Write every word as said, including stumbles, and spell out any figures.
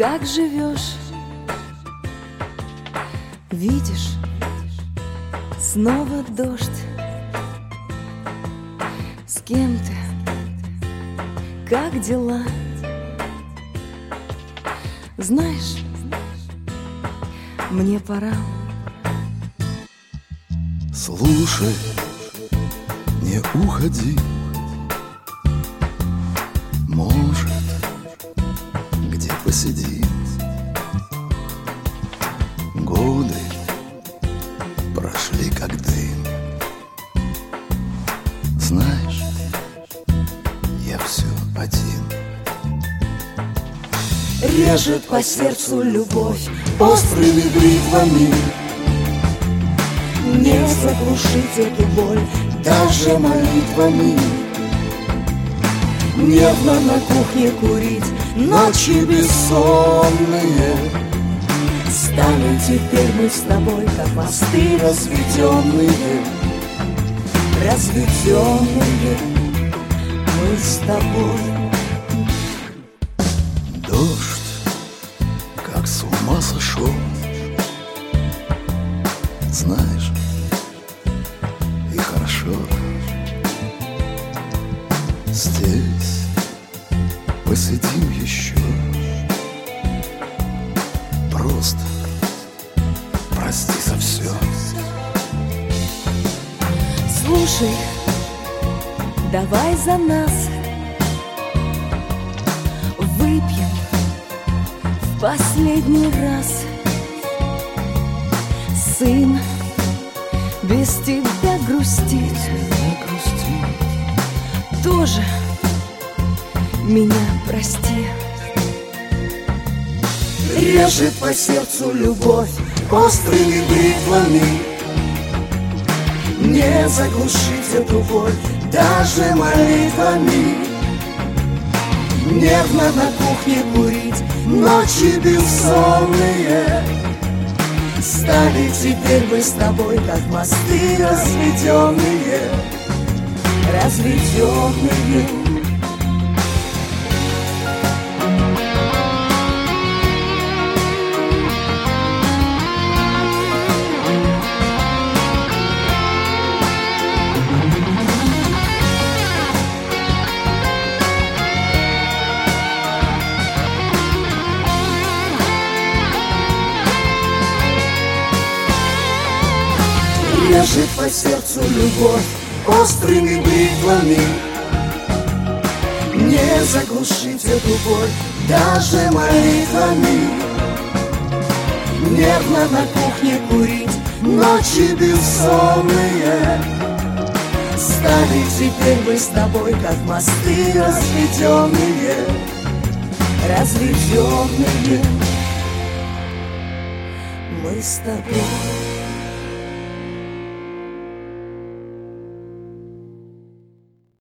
как живешь? Видишь, снова дождь. С кем ты? Как дела? Знаешь, мне пора. Слушай, не уходи. Может, где посидим. Годы прошли как дым. Знаешь, я все один. Режет по сердцу любовь острыми бритвами. Не заглушить эту боль даже молитвами. Нервно на кухне курить ночи бессонные. Стали теперь мы с тобой, как мосты разведенные. Разведенные мы с тобой. Дождь, как с ума сошел. Знаешь, и хорошо. Здесь посидим еще. Просто прости за все. Слушай, давай за нас выпьем в последний раз. Сын без тебя грустит, тоже меня прости. Режет по сердцу любовь острыми бритвами. Не заглушить эту боль даже молитвами. Нервно на кухне курить ночи бессонные. Стали теперь мы с тобой, как мосты разведенные. Разведенные. Режет по сердцу любовь острыми бритвами. Не заглушить эту боль даже молитвами. Нервно на кухне курить ночи бессонные. Стали теперь мы с тобой, как мосты разведенные. Разведенные мы с тобой.